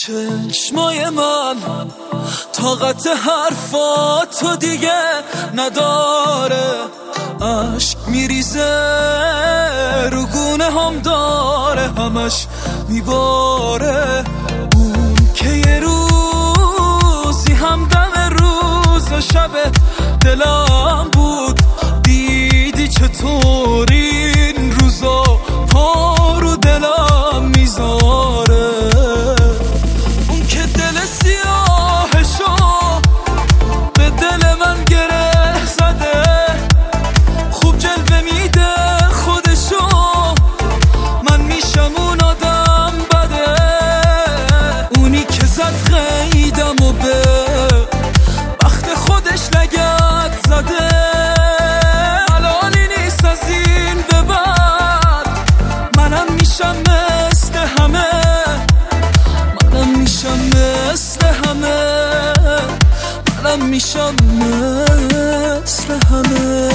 چشمای من طاقت حرفاتو دیگه نداره، عشق میریزه رو گونه هم داره، همش میباره. اون که یه روزی همدم روز و شب دلم بود، دیدی چطور این روزا پا رو دلم میذاره. اون که دل سیاهشو به دل من گره زده، خوب جلوه میده خودشو، من میشم اون آدم بده. اونی که زد قیدم و به وقت خودش لگد زده، الانی نیست از این به بعد منم میشم مثل همه، منم میشم مثل همه، منم میشم مثل همه.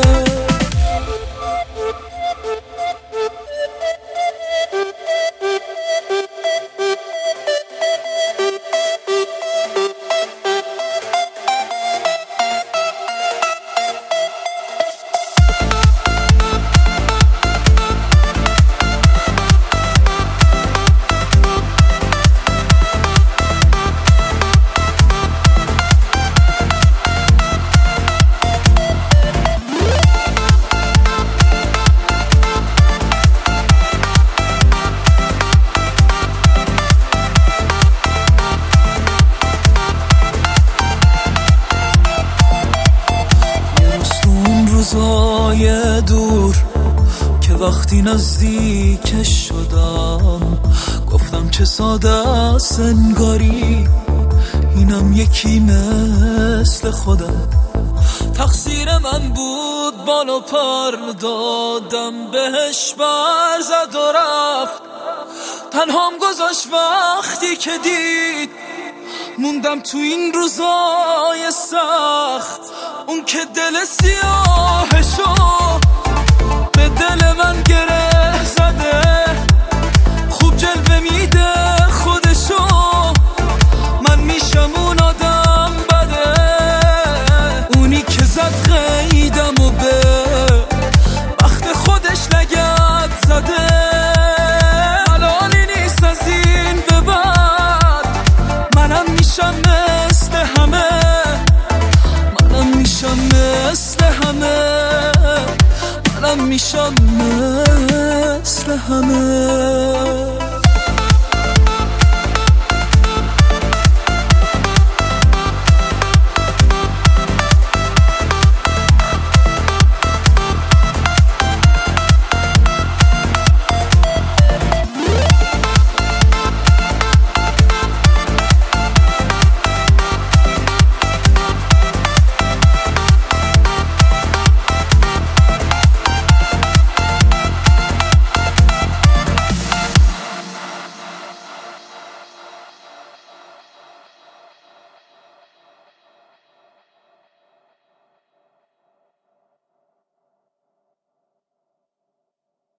روزای دور که وقتی نزدیکش شدم، گفتم چه ساده است انگاری اینم یکی مثل خودم. تقصیر من بود بالو پر دادم بهش، بر زد و رفت تنهام گذاشت. وقتی که دید موندم تو این روزای سخت، اون که دل سیاهشو به دل من گره زده، خوب جلوه میده خودشو، من میشم اون آدم بده. اونی که زد قیدم و به وقت خودش لگد زده، الانی نیست از این به بعد منم میشم مثل همه، منم میشم مثل همه، منم میشم مثل همه.